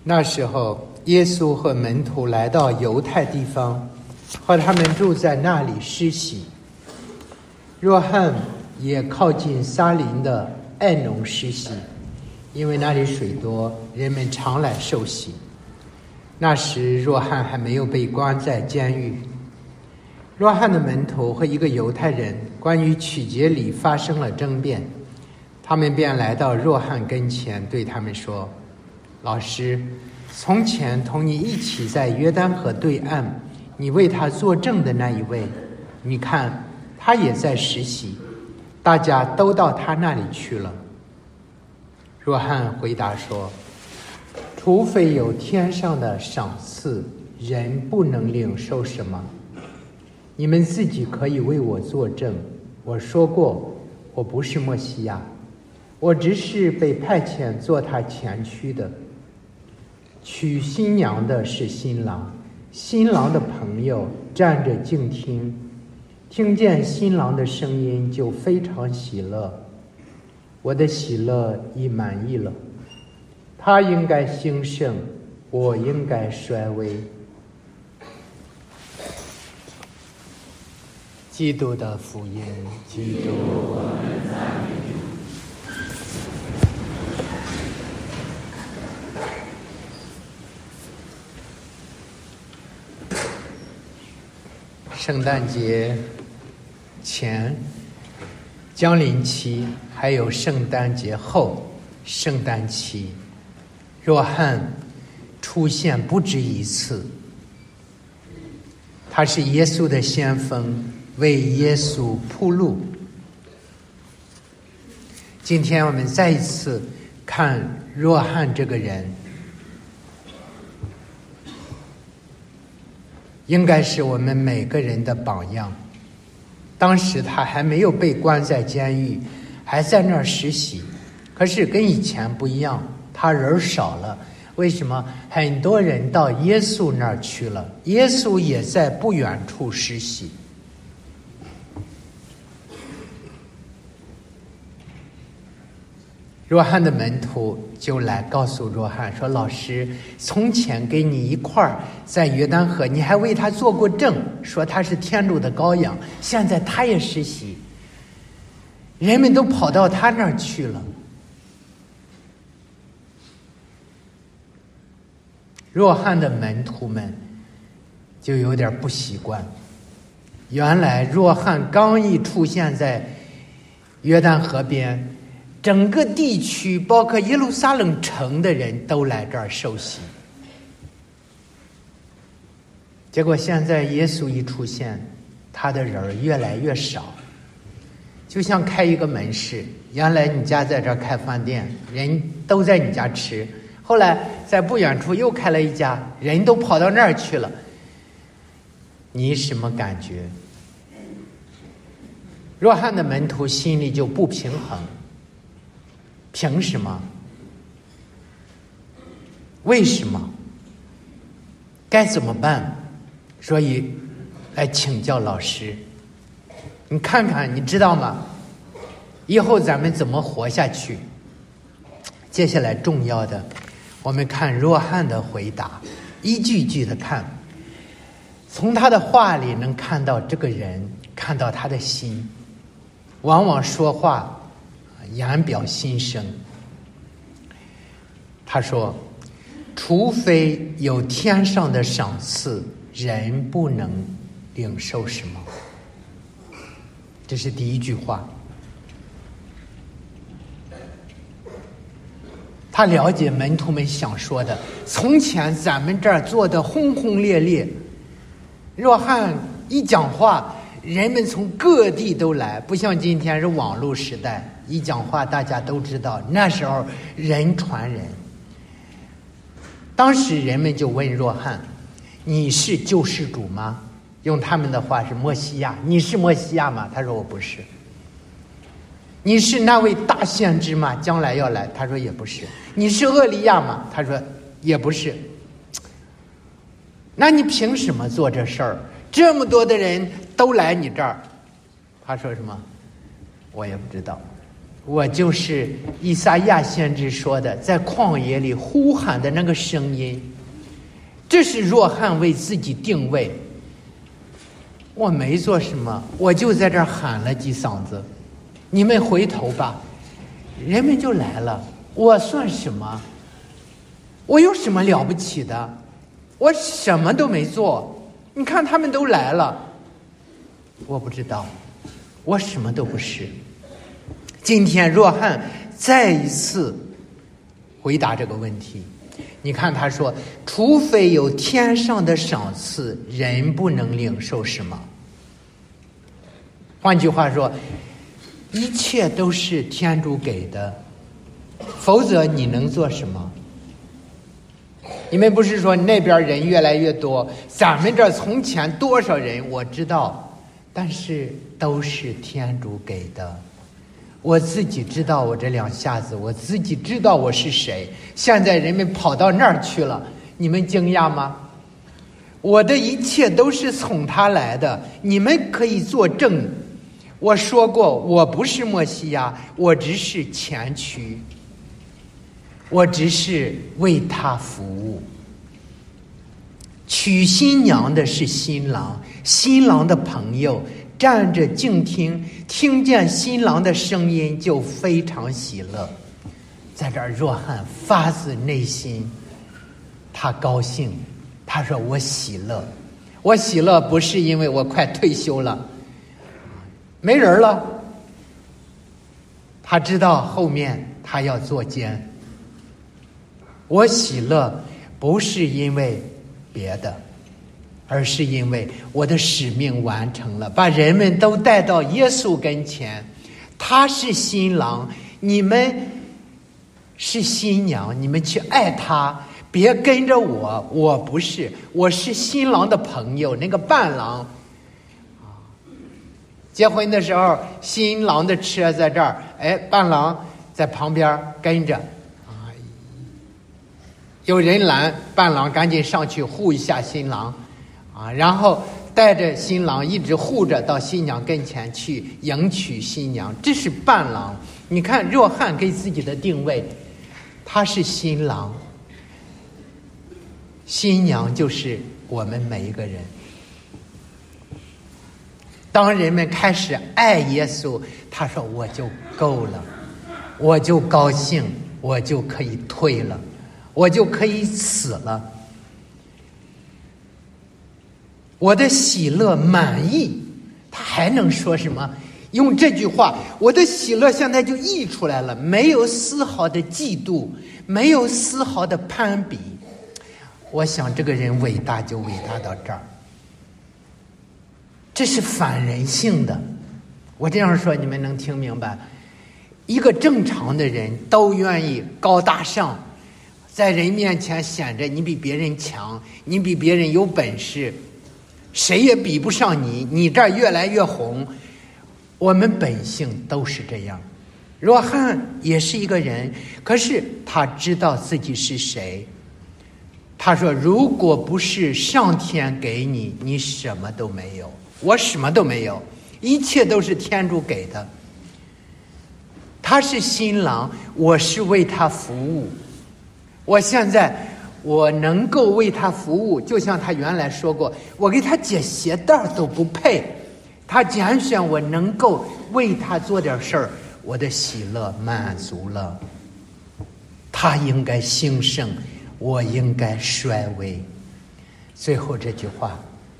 那时候，耶稣和门徒来到犹太地方，和他们住在那里施洗。若翰也靠近撒林的爱农施洗，因为那里水多，人们常来受洗。那时若翰还没有被关在监狱。若翰的门徒和一个犹太人关于取节礼发生了争辩，他们便来到若翰跟前，对他们说：老师，从前同你一起在约旦河对岸，你为他作证的那一位，你看他也在实习，大家都到他那里去了。若翰回答说：除非有天上的赏赐，人不能领受什么。你们自己可以为我作证，我说过我不是默西亚，我只是被派遣做他前驱的。娶新娘的是新郎，新郎的朋友站着静听，听见新郎的声音就非常喜乐。我的喜乐已满意了，他应该兴盛，我应该衰微。基督的福音，基督，我们赞美你。圣诞节前降临期，还有圣诞节后圣诞期，若翰出现不止一次。他是耶稣的先锋，为耶稣铺路。今天我们再一次看若翰这个人，应该是我们每个人的榜样。当时他还没有被关在监狱，还在那儿实习，可是跟以前不一样，他人少了。为什么？很多人到耶稣那儿去了，耶稣也在不远处实习。若翰的门徒就来告诉若翰说：老师，从前跟你一块儿在约旦河，你还为他做过证，说他是天主的羔羊，现在他也实习，人们都跑到他那儿去了。若翰的门徒们就有点不习惯，原来若翰刚一出现在约旦河边，整个地区包括耶路撒冷城的人都来这儿受洗。结果现在耶稣一出现，他的人越来越少，就像开一个门市，原来你家在这儿开饭店，人都在你家吃，后来在不远处又开了一家，人都跑到那儿去了。你什么感觉？若翰的门徒心里就不平衡，凭什么？为什么？该怎么办？所以来请教老师，你看看，你知道吗？以后咱们怎么活下去？接下来重要的，我们看若翰的回答，一句一句的看，从他的话里能看到这个人，看到他的心，往往说话言表心声。他说：除非有天上的赏赐，人不能领受什么。这是第一句话。他了解门徒们想说的，从前咱们这儿做的轰轰烈烈，若翰一讲话，人们从各地都来，不像今天是网络时代，一讲话大家都知道，那时候人传人。当时人们就问若翰：你是救世主吗？用他们的话是默西亚，你是默西亚吗？他说我不是。你是那位大先知吗？将来要来？他说也不是。你是厄利亚吗？他说也不是。那你凭什么做这事儿？这么多的人都来你这儿？他说什么？我也不知道。 我就是以赛亚先知说的，在旷野里呼喊的那个声音。这是约翰为自己定位。我没做什么，我就在这儿喊了几嗓子，你们回头吧，人们就来了。我算什么？我有什么了不起的？我什么都没做，你看他们都来了。我不知道，我什么都不是。今天约翰再一次回答这个问题。你看他说，除非有天上的赏赐，人不能领受什么。换句话说，一切都是天主给的，否则你能做什么？你们不是说那边人越来越多，咱们这从前多少人我知道，但是都是天主给的。我自己知道我这两下子，我自己知道我是谁。现在人们跑到那儿去了，你们惊讶吗？我的一切都是从他来的，你们可以作证。我说过，我不是默西亚，我只是前驱，我只是为他服务。娶新娘的是新郎，新郎的朋友站着静听，听见新郎的声音就非常喜乐。在这儿，约翰发自内心，他高兴，他说我喜乐。我喜乐不是因为我快退休了，没人了，他知道后面他要做监。我喜乐不是因为别的，而是因为我的使命完成了，把人们都带到耶稣跟前。他是新郎，你们是新娘，你们去爱他，别跟着我。我不是，我是新郎的朋友，那个伴郎。结婚的时候，新郎的车在这儿，伴郎在旁边跟着。有人拦，伴郎赶紧上去护一下新郎，然后带着新郎一直护着到新娘跟前去迎娶新娘。这是伴郎。你看约翰给自己的定位，他是新郎，新娘就是我们每一个人。当人们开始爱耶稣，他说我就够了，我就高兴，我就可以退了，我就可以死了。我的喜乐满意，他还能说什么？用这句话，我的喜乐现在就溢出来了，没有丝毫的嫉妒，没有丝毫的攀比。我想这个人伟大就伟大到这儿，这是反人性的。我这样说你们能听明白？一个正常的人都愿意高大上，在人面前显着你比别人强，你比别人有本事，谁也比不上你，你这儿越来越红。我们本性都是这样。约翰也是一个人，可是他知道自己是谁。他说如果不是上天给你，你什么都没有。我什么都没有，一切都是天主给的。他是新郎，我是为他服务。我现在我能够为他服务，就像他原来说过，我给他解鞋带都不配，他拣选我能够为他做点事儿，我的喜乐满足了。他应该兴盛，我应该衰微。最后这句话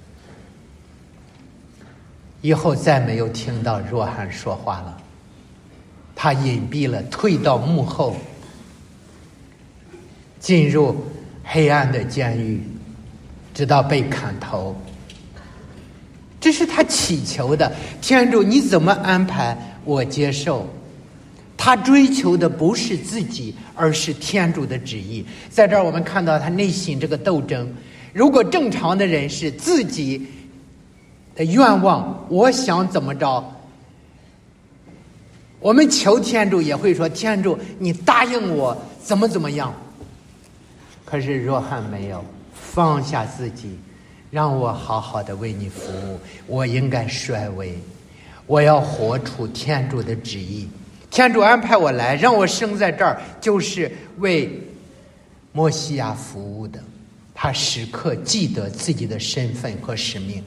以后再没有听到约翰说话了，他隐蔽了，退到幕后，进入黑暗的监狱，直到被砍头。这是他祈求的，天主你怎么安排我接受。他追求的不是自己，而是天主的旨意。在这儿我们看到他内心这个斗争。如果正常的人是自己的愿望，我想怎么着，我们求天主也会说，天主你答应我怎么样。可是约翰没有，放下自己，让我好好的为你服务。我应该衰微，我要活出天主的旨意。 天主安排我来，让我生在这儿，就是为默西亚服务的。他时刻记得自己的身份和使命。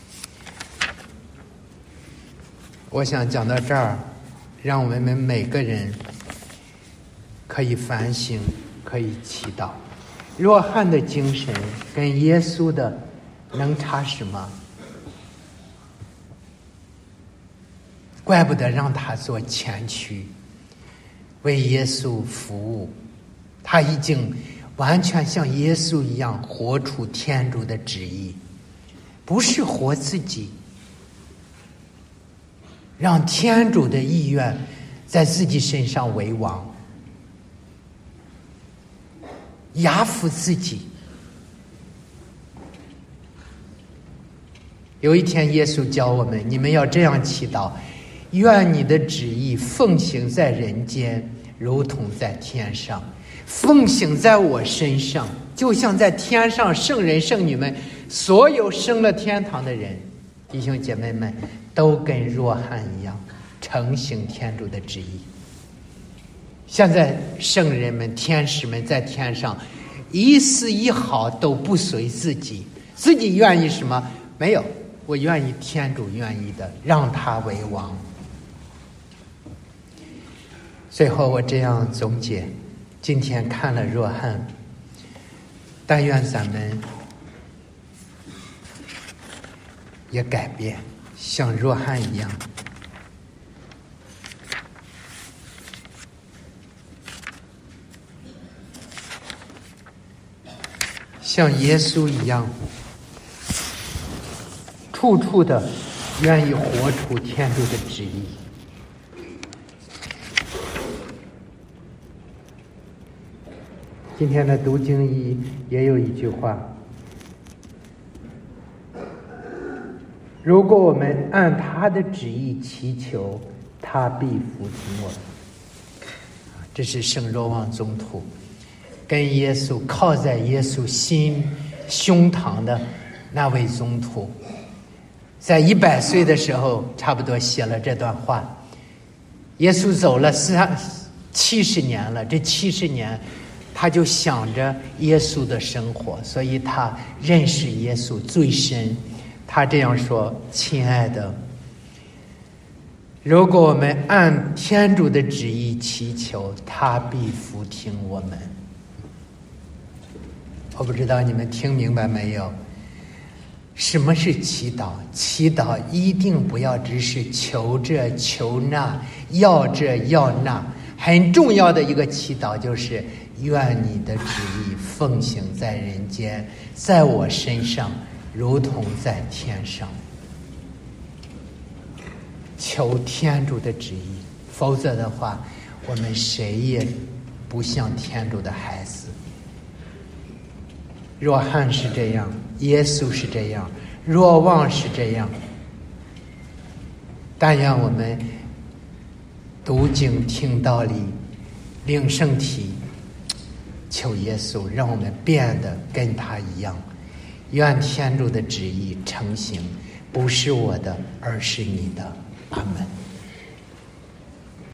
我想讲到这儿，让我们每个人可以反省，可以祈祷。若翰的精神跟耶稣的能差什么？怪不得让他做前驱，为耶稣服务。他已经完全像耶稣一样活出天主的旨意，不是活自己，让天主的意愿在自己身上为王，压服自己。有一天耶稣教我们，你们要这样祈祷：愿你的旨意奉行在人间，如同在天上。奉行在我身上，就像在天上圣人圣女们，所有升了天堂的人，弟兄姐妹们，都跟若翰一样承行天主的旨意。现在圣人们天使们在天上一丝一毫都不随自己，自己愿意什么没有，我愿意天主愿意的，让他为王。最后我这样总结，今天看了若翰，但愿咱们也改变，像若翰一样，像耶稣一样，处处的愿意活出天主的旨意。今天的读经一也有一句话：如果我们按他的旨意祈求，他必服听我们。这是圣若望宗徒跟耶稣靠在耶稣胸膛的那位宗徒，在100岁的时候差不多写了这段话。耶稣走了70年了，这70年他就想着耶稣的生活，所以他认识耶稣最深。他这样说：亲爱的，如果我们按天主的旨意祈求，他必服听我们。我不知道你们听明白没有？什么是祈祷？祈祷一定不要只是求这求那，要这要那。很重要的一个祈祷就是愿你的旨意奉行在人间，在我身上如同在天上。求天主的旨意，否则的话我们谁也不像天主的孩子。若翰是这样，耶稣是这样，若望是这样。但愿我们读经听道理，领圣体，求耶稣让我们变得跟他一样。愿天主的旨意成行，不是我的，而是你的。阿们。